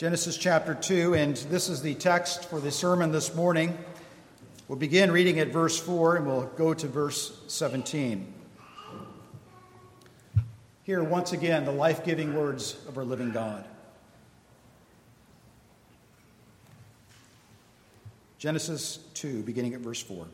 Genesis chapter 2, and this is the text for the sermon this morning. We'll begin reading at verse 4, and we'll go to verse 17. Hear once again the life-giving words of our living God. Genesis 2, beginning at verse 4.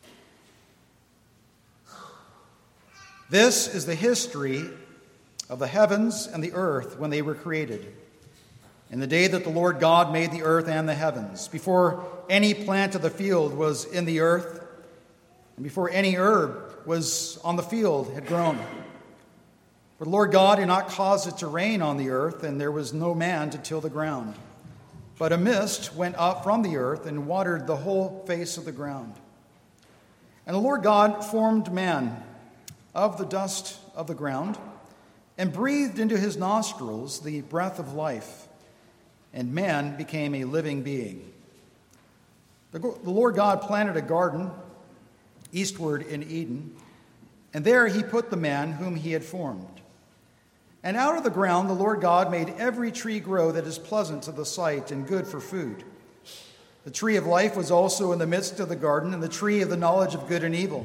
This is the history of the heavens and the earth when they were created, in the day that the Lord God made the earth and the heavens, before any plant of the field was in the earth, and before any herb was on the field had grown. For the Lord God did not cause it to rain on the earth, and there was no man to till the ground. But a mist went up from the earth and watered the whole face of the ground. And the Lord God formed man of the dust of the ground, and breathed into his nostrils the breath of life, and man became a living being. The Lord God planted a garden eastward in Eden, and there he put the man whom he had formed. And out of the ground the Lord God made every tree grow that is pleasant to the sight and good for food. The tree of life was also in the midst of the garden, and the tree of the knowledge of good and evil.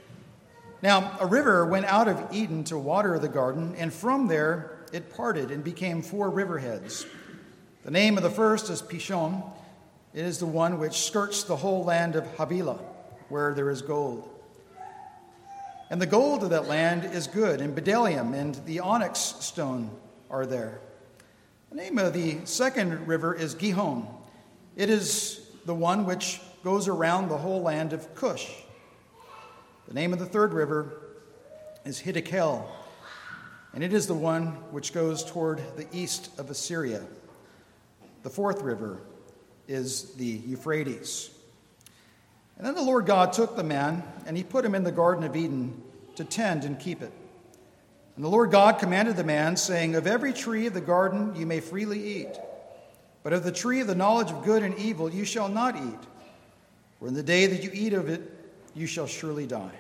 Now a river went out of Eden to water the garden, and from there it parted and became 4 riverheads. The name of the first is Pishon. It is the one which skirts the whole land of Havilah, where there is gold. And the gold of that land is good, and bdellium and the onyx stone are there. The name of the second river is Gihon. It is the one which goes around the whole land of Cush. The name of the third river is Hiddekel, and it is the one which goes toward the east of Assyria. The fourth river is the Euphrates. And then the Lord God took the man, and he put him in the Garden of Eden to tend and keep it. And the Lord God commanded the man, saying, "Of every tree of the garden you may freely eat, but of the tree of the knowledge of good and evil you shall not eat, for in the day that you eat of it you shall surely die."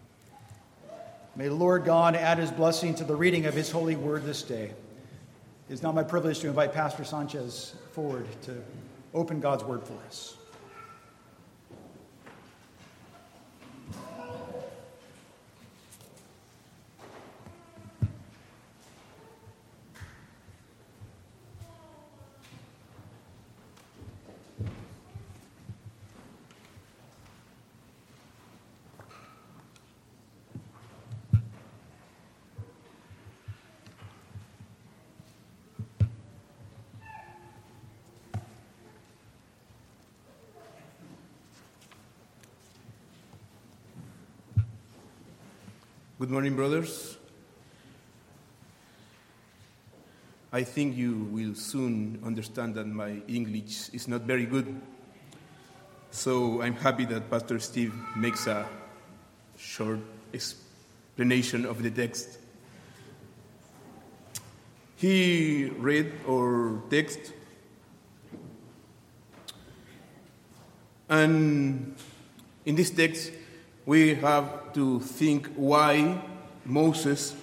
May the Lord God add his blessing to the reading of his holy word this day. It is now my privilege to invite Pastor Sanchez forward to open God's word for us. Good morning, brothers. I think you will soon understand that my English is not very good. So I'm happy that Pastor Steve makes a short explanation of the text. He read our text, and in this text we have to think why Moses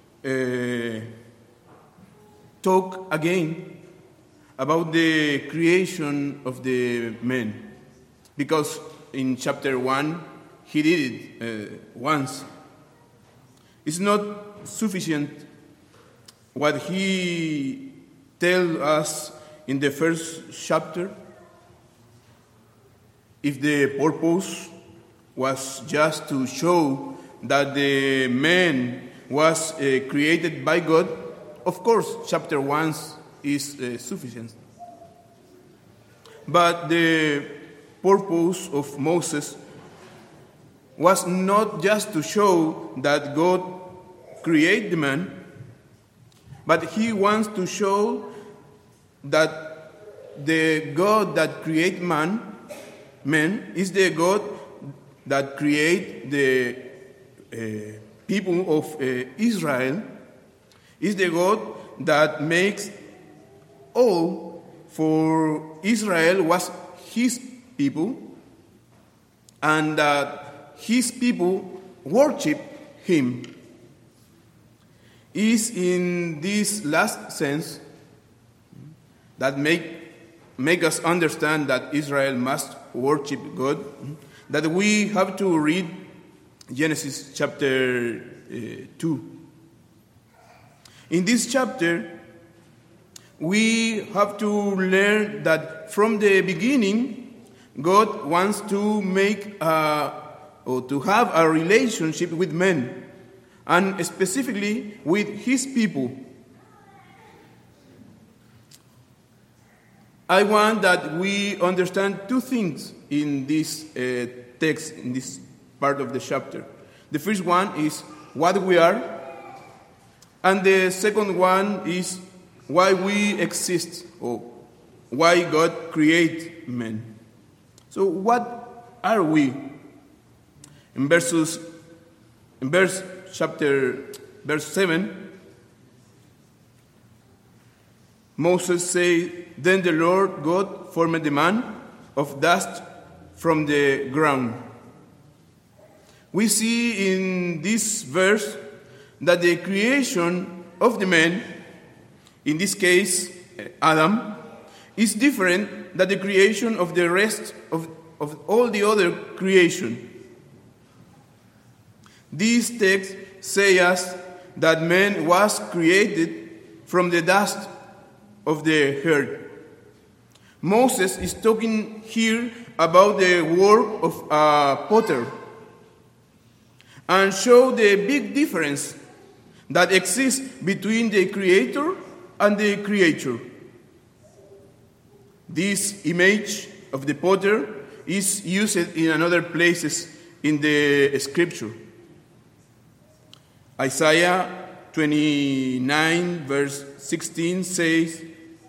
talk again about the creation of the man. Because in chapter 1, he did it once. It's not sufficient what he tells us in the first chapter. If the purpose was just to show that the man was created by God, of course, chapter 1 is sufficient. But the purpose of Moses was not just to show that God created the man, but he wants to show that the God that created man is the God that create the people of Israel, is the God that makes all, for Israel was his people, and that his people worship him. Is in this last sense that make us understand that Israel must worship God, that we have to read Genesis chapter 2. In this chapter, we have to learn that from the beginning, God wants to make or to have a relationship with men, and specifically with his people. I want that we understand two things in this text, in this part of the chapter. The first one is what we are, and the second one is why we exist, or why God created men. So what are we? In verse 7, Moses says, "Then the Lord God formed the man of dust from the ground." We see in this verse that the creation of the man, in this case Adam, is different than the creation of the rest of all the other creation. This text says us that man was created from the dust of the earth. Moses is talking here about the work of a potter and show the big difference that exists between the creator and the creature. This image of the potter is used in other places in the scripture. Isaiah 29 verse 16 says,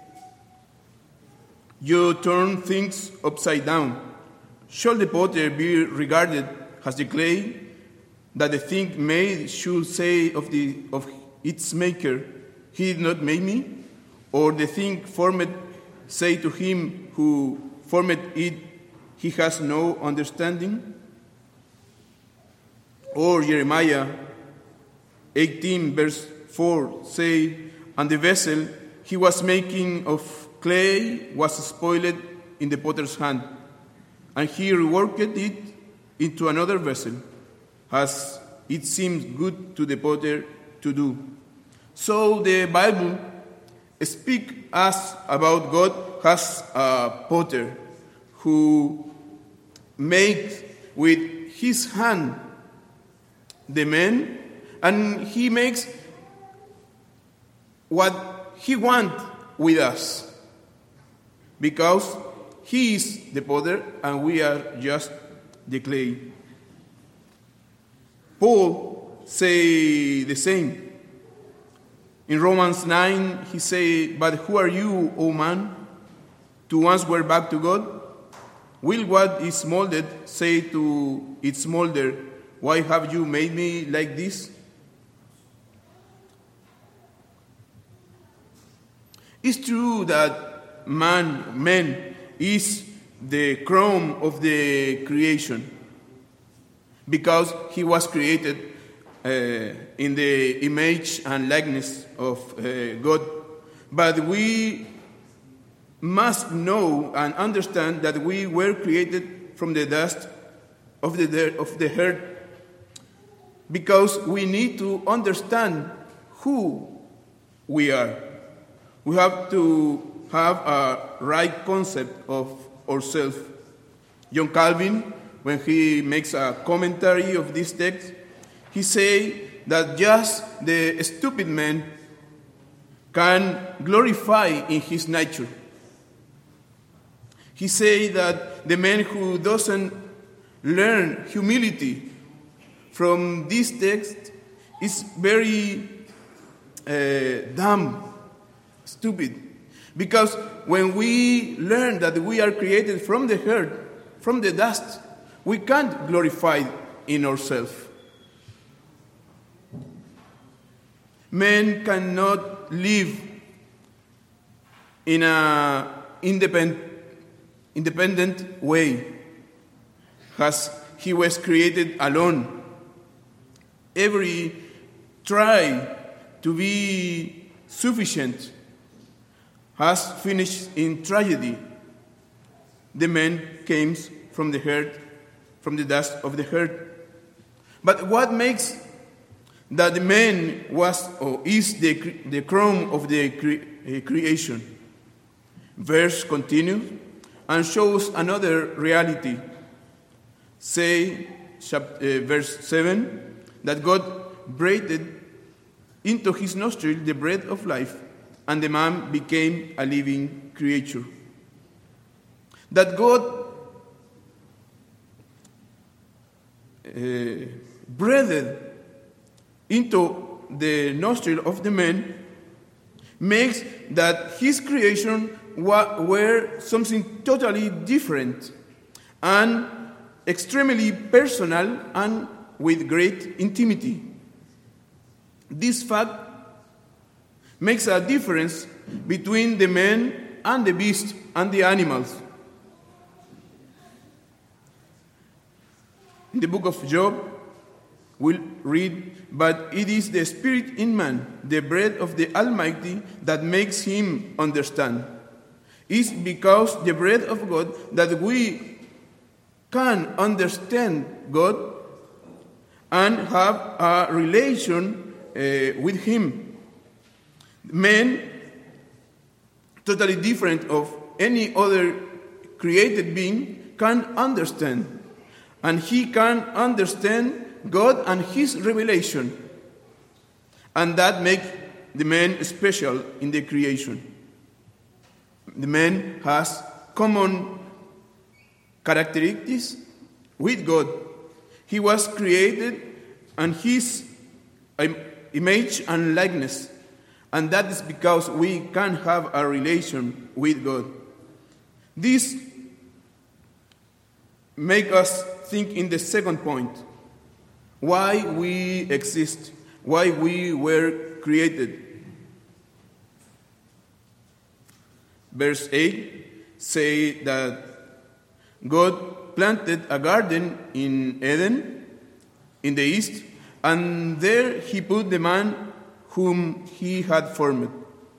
"You turn things upside down. Shall the potter be regarded as the clay, that the thing made should say of its maker, he did not make me? Or the thing formed say to him who formed it, he has no understanding?" Or Jeremiah 18 verse 4 say, "And the vessel he was making of clay was spoiled in the potter's hand, and he reworked it into another vessel, as it seemed good to the potter to do." So the Bible speaks us about God as a potter who makes with his hand the man, and he makes what he wants with us, because he is the potter and we are just the clay. Paul say the same. In Romans 9, he said, "But who are you, O man, to answer back to God? Will what is molded say to its molder, 'Why have you made me like this?'" It's true that man is the crown of the creation, because he was created in the image and likeness of God. But we must know and understand that we were created from the dust of the earth, because we need to understand who we are. We have to have a right concept of ourselves. John Calvin, when he makes a commentary of this text, he says that just the stupid man can glorify in his nature. He says that the man who doesn't learn humility from this text is very dumb, stupid. Because when we learn that we are created from the earth, from the dust, we can't glorify in ourselves. Men cannot live in an independent way, as he was created alone. Every try to be sufficient has finished in tragedy. The man came from the dust of the earth. But what makes that the man was or is the crown of the creation? Verse continues and shows another reality. Verse 7, that God breathed into his nostril the breath of life, and the man became a living creature. That God breathed into the nostril of the man makes that his creation were something totally different and extremely personal and with great intimacy. This fact makes a difference between the man and the beast and the animals. In the book of Job, we'll read, "But it is the spirit in man, the breath of the Almighty, that makes him understand." It's because the breath of God that we can understand God and have a relation with him. Man, totally different of any other created being, can understand. And he can understand God and his revelation. And that makes the man special in the creation. The man has common characteristics with God. He was created in his image and likeness. And that is because we can have a relation with God. This makes us think in the second point. Why we exist. Why we were created. Verse 8 say that God planted a garden in Eden, in the east, and there he put the man whom he had formed.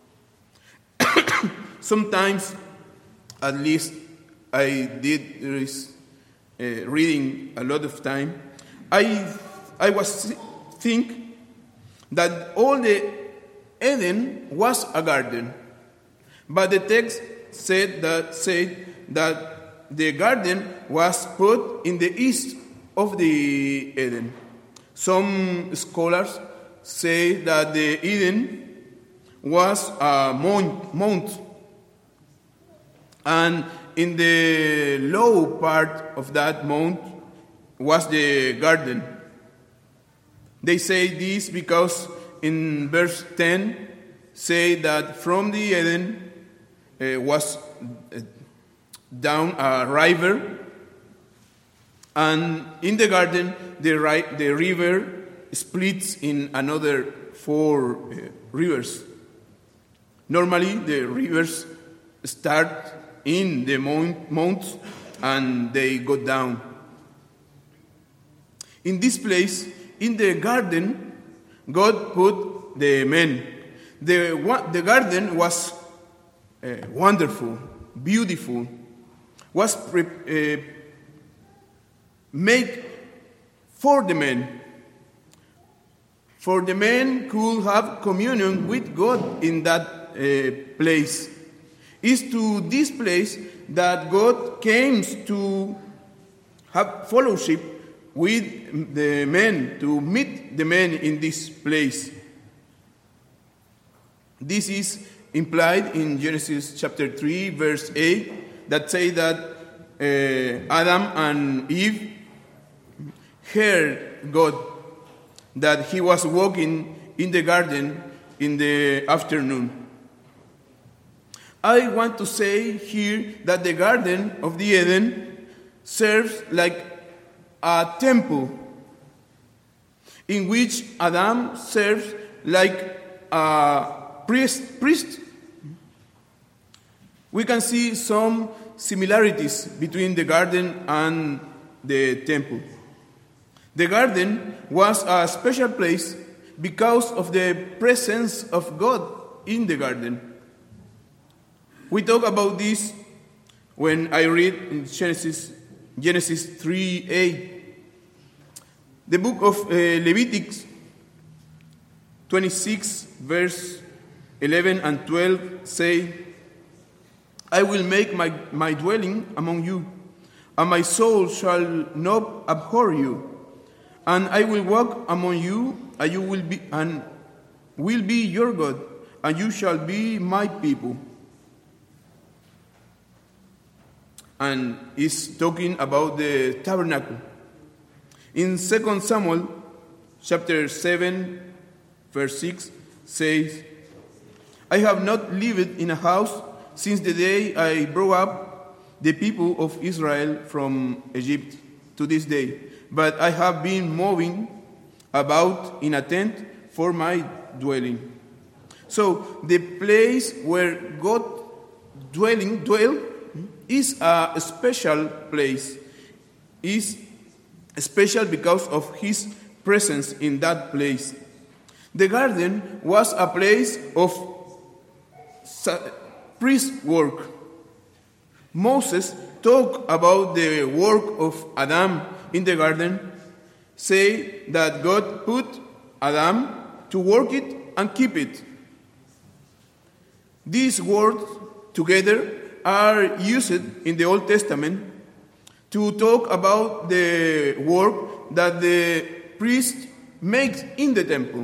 Sometimes, at least I did this reading a lot of time, I was think that all the Eden was a garden. But the text said that the garden was put in the east of the Eden. Some scholars say that the Eden was a mount, and in the low part of that mount was the garden. They say this because in verse 10 say that from the Eden was down a river, and in the garden the river splits in another 4 rivers. Normally the rivers start in the mountains and they go down. In this place, in the garden, God put the man. The garden was wonderful, beautiful, was made for the man. For the man could have communion with God in that place. It's to this place that God came to have fellowship with the man, to meet the man in this place. This is implied in Genesis chapter 3, verse 8, that say that Adam and Eve heard God, that he was walking in the garden in the afternoon. I want to say here that the Garden of the Eden serves like a temple in which Adam serves like a priest. We can see some similarities between the garden and the temple. The garden was a special place because of the presence of God in the garden. We talk about this when I read in Genesis 3:8. The book of Leviticus 26, verse 11 and 12 say, I will make my dwelling among you, and my soul shall not abhor you. And I will walk among you, and you will be your God, and you shall be my people. And it's talking about the tabernacle. In 2 Samuel chapter 7, verse 6 says, I have not lived in a house since the day I brought up the people of Israel from Egypt to this day, but I have been moving about in a tent for my dwelling. So the place where God dwell is a special place. Is special because of his presence in that place. The garden was a place of priest work. Moses talked about the work of Adam in the garden, say that God put Adam to work it and keep it. These words together are used in the Old Testament to talk about the work that the priest makes in the temple.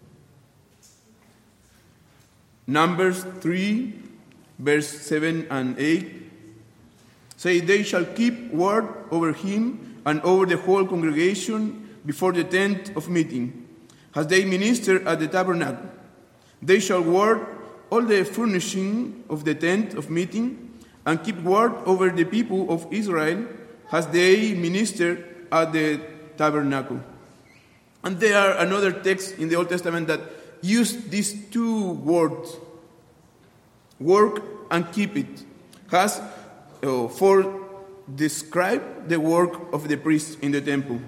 Numbers 3, verse 7 and 8 say, they shall keep ward over him and over the whole congregation before the tent of meeting, as they minister at the tabernacle. They shall ward all the furnishing of the tent of meeting, and keep ward over the people of Israel as they minister at the tabernacle. And there are another text in the Old Testament that use these two words, work and keep it, has for describe the work of the priest in the temple.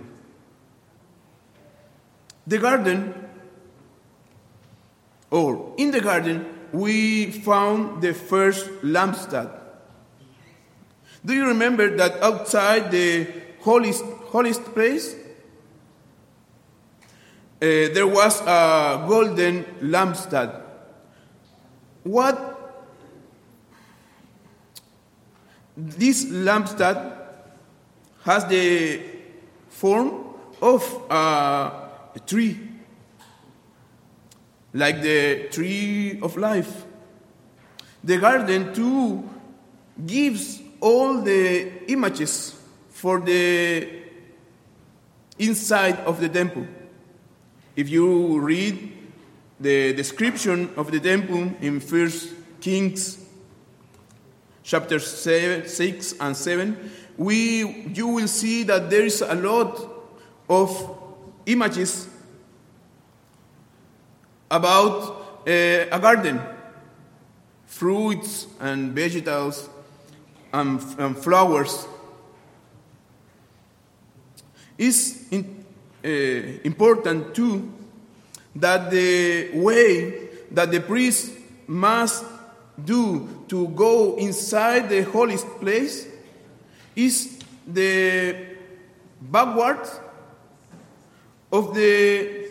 The garden, or in the garden, we found the first lampstand. Do you remember that outside the holiest place, there was a golden lampstand? This lampstand has the form of a tree, like the tree of life. The garden too gives all the images for the inside of the temple. If you read the description of the temple in 1 Kings chapter 6 and 7, you will see that there is a lot of images about a garden, fruits and vegetables and flowers. It's important too that the way that the priest must do to go inside the holiest place is the backward of the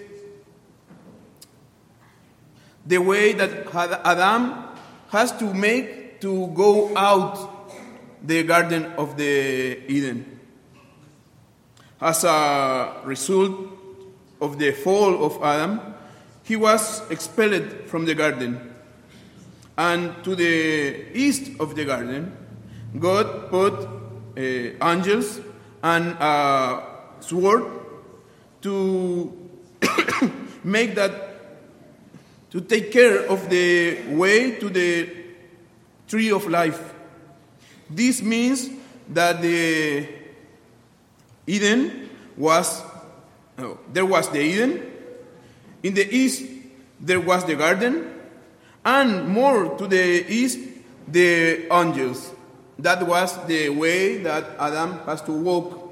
way that Adam has to make to go out the Garden of the Eden. As a result of the fall of Adam, he was expelled from the garden. And to the east of the garden, God put angels and a sword to make that, to take care of the way to the tree of life. This means that the Eden was, there was the Eden, in the east there was the garden, and more to the east, the angels. That was the way that Adam has to walk.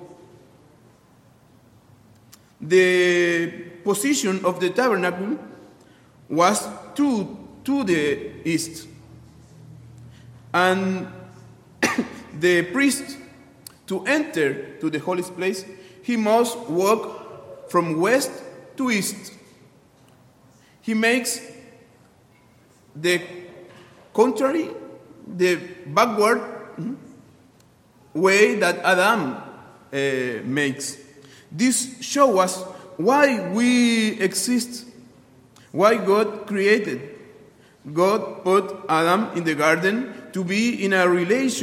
The position of the tabernacle was to the east. And the priest, to enter to the holiest place, he must walk from west to east. He makes the contrary, the backward way that Adam makes. This shows us why we exist, why God created. God put Adam in the garden to be in a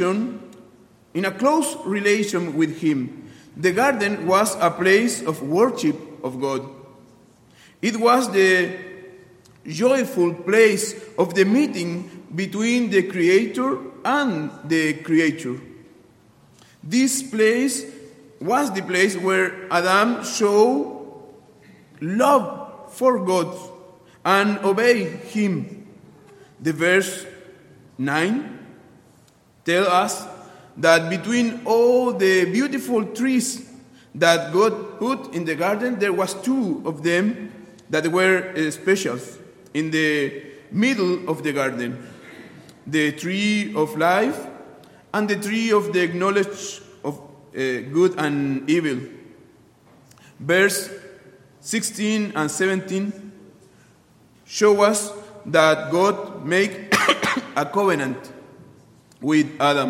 close relation with him. The garden was a place of worship of God. It was the joyful place of the meeting between the Creator and the creature. This place was the place where Adam showed love for God and obeyed him. The verse 9 tells us that between all the beautiful trees that God put in the garden, there was two of them that were special in the middle of the garden. The tree of life and the tree of the knowledge of good and evil. Verse 16 and 17 show us that God made a covenant with Adam.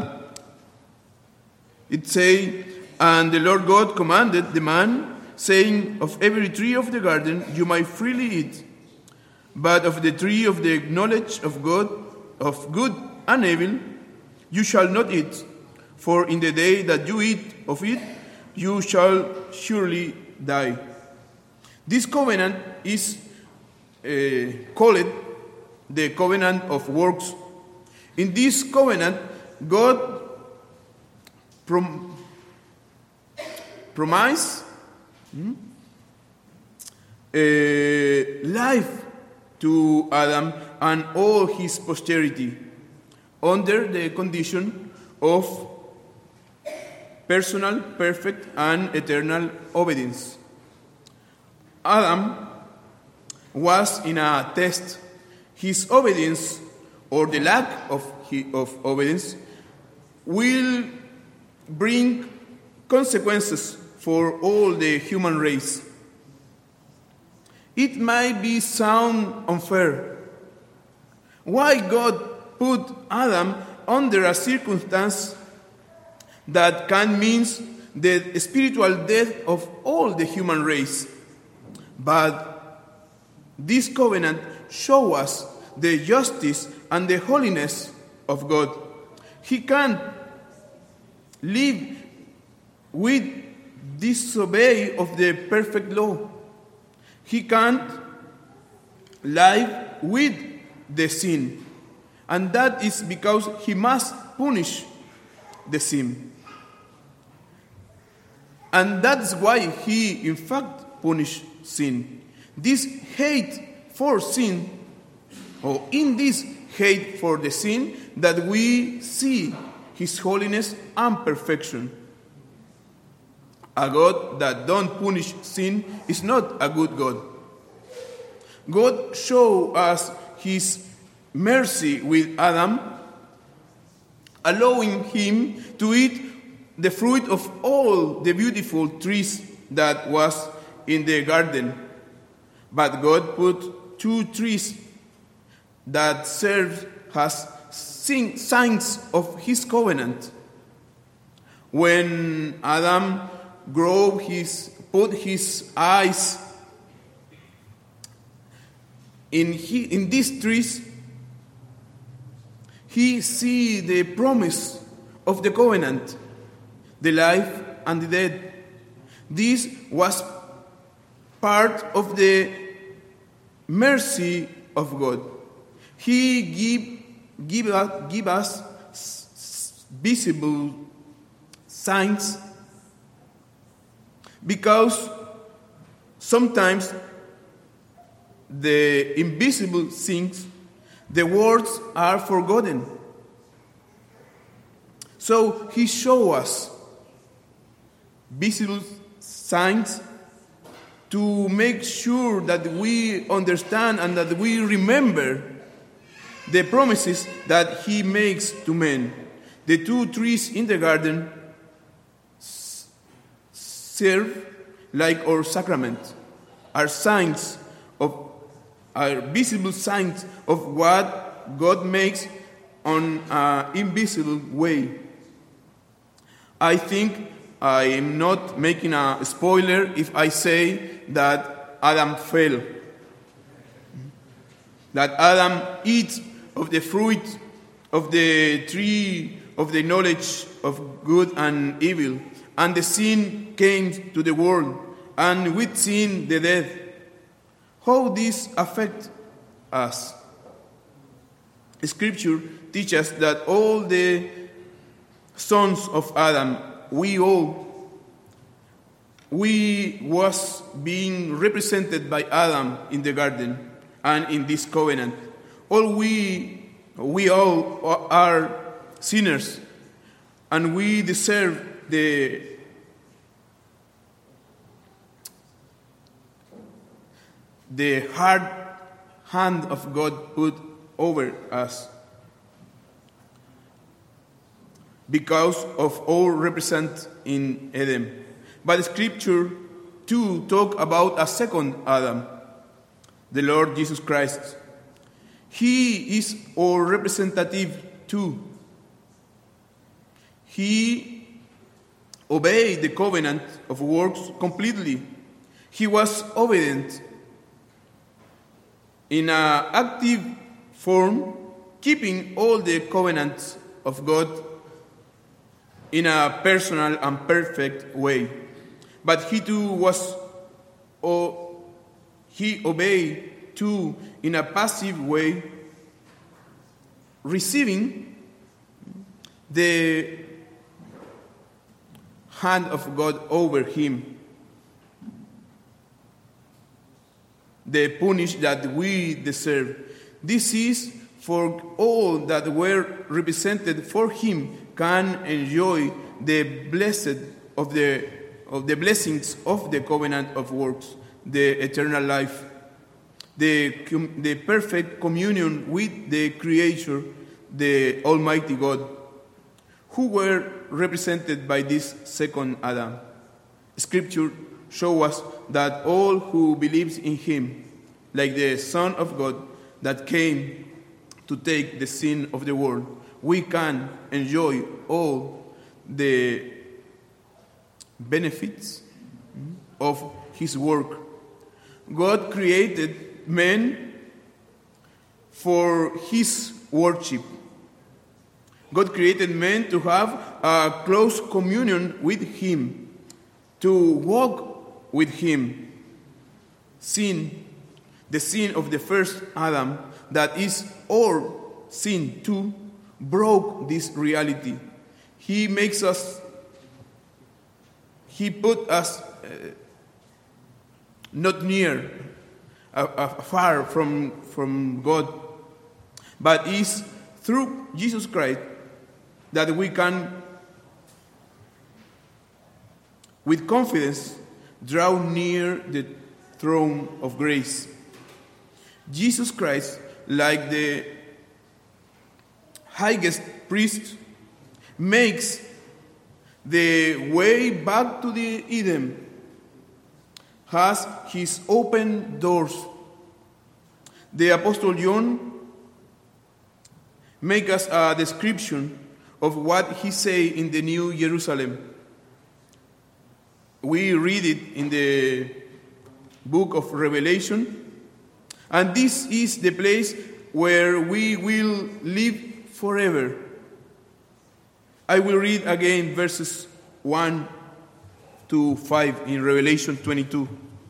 It says, and the Lord God commanded the man, saying, of every tree of the garden you may freely eat, but of the tree of the knowledge of God, of good and evil, you shall not eat, for in the day that you eat of it, you shall surely die. This covenant is called the covenant of works. In this covenant, God promised life to Adam and all his posterity under the condition of personal, perfect, and eternal obedience. Adam was in a test. His obedience, or the lack of obedience, will bring consequences for all the human race. It might sound unfair. Why God put Adam under a circumstance that can mean the spiritual death of all the human race? But this covenant shows us the justice and the holiness of God. He can't live with disobey of the perfect law. He can't live with the sin. And that is because he must punish the sin. And that's why he, in fact, punished sin. This hate for sin, or in this hate for the sin, that we see his holiness and perfection. A God that don't punish sin is not a good God. God showed us his mercy with Adam, allowing him to eat the fruit of all the beautiful trees that was in the garden. But God put two trees that serve as signs of his covenant. When Adam put his eyes in these trees, he see the promise of the covenant, the life and the death. This was part of the mercy of God. He give us visible signs, because sometimes the invisible things, the words are forgotten. So he shows us visible signs to make sure that we understand and that we remember the promises that he makes to men. The two trees in the garden serve like our sacrament, are visible signs of what God makes on an invisible way. I think I am not making a spoiler if I say that Adam fell. That Adam eats of the fruit of the tree of the knowledge of good and evil, and the sin came to the world, and with sin the death. How this affects us? Scripture teaches that all the sons of Adam, we was being represented by Adam in the garden and in this covenant. We all are sinners, and we deserve the hard hand of God put over us because of all represent in Eden. But Scripture too talk about a second Adam, the Lord Jesus Christ. He is our representative too. He obeyed the covenant of works completely. He was obedient in an active form, keeping all the covenants of God in a personal and perfect way. But he too he obeyed too in a passive way, receiving the hand of God over him, the punish that we deserve. This is for all that were represented for him can enjoy the blessed of the blessings of the covenant of works, the eternal life, the perfect communion with the Creator, the Almighty God, who were represented by this second Adam. Scripture shows us that all who believes in him, like the Son of God that came to take the sin of the world, we can enjoy all the benefits of his work. God created man for his worship. God created man to have a close communion with him, to walk with him. The sin of the first Adam, that is our sin too, broke this reality. He put us not near, far from God, but is through Jesus Christ that we can, with confidence, draw near the throne of grace. Jesus Christ, like the highest priest, makes the way back to the Eden, has his open doors. The Apostle John makes us a description of what he say in the New Jerusalem. We read it in the book of Revelation, and this is the place where we will live forever. I will read again verses 1 to 5 in Revelation 22.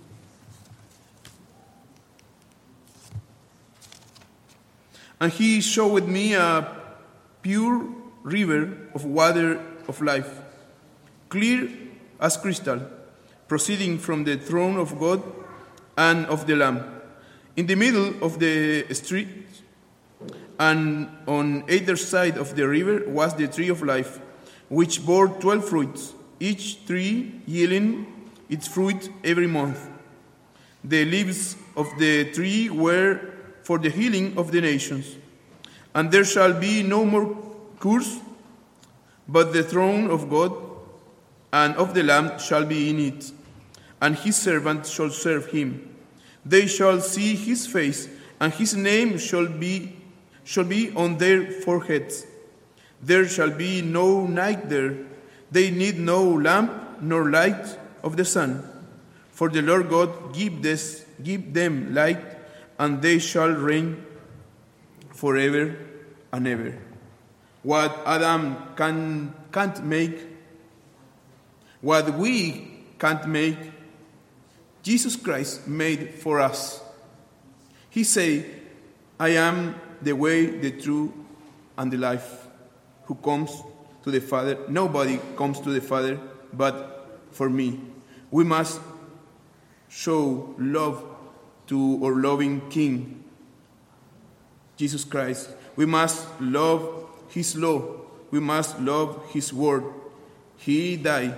And he showed me a pure river of water of life, clear as crystal, proceeding from the throne of God and of the Lamb. In the middle of the street, and on either side of the river, was the tree of life, which bore 12 fruits, each tree yielding its fruit every month. The leaves of the tree were for the healing of the nations. And there shall be no more curse, but the throne of God and of the Lamb shall be in it, and his servants shall serve him. They shall see his face, and his name shall be on their foreheads. There shall be no night there. They need no lamp nor light of the sun. For the Lord God give them light, and they shall reign forever and ever. What Adam can't make, what we can't make, Jesus Christ made for us. He said, I am the way, the truth, and the life. Who comes to the Father? Nobody comes to the Father but for me. We must show love to our loving King, Jesus Christ. We must love his law. We must love his word. He died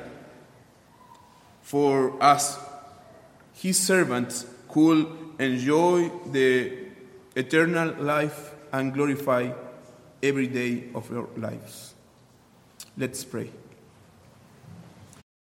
for us. His servants could enjoy the eternal life and glorify every day of our lives. Let's pray.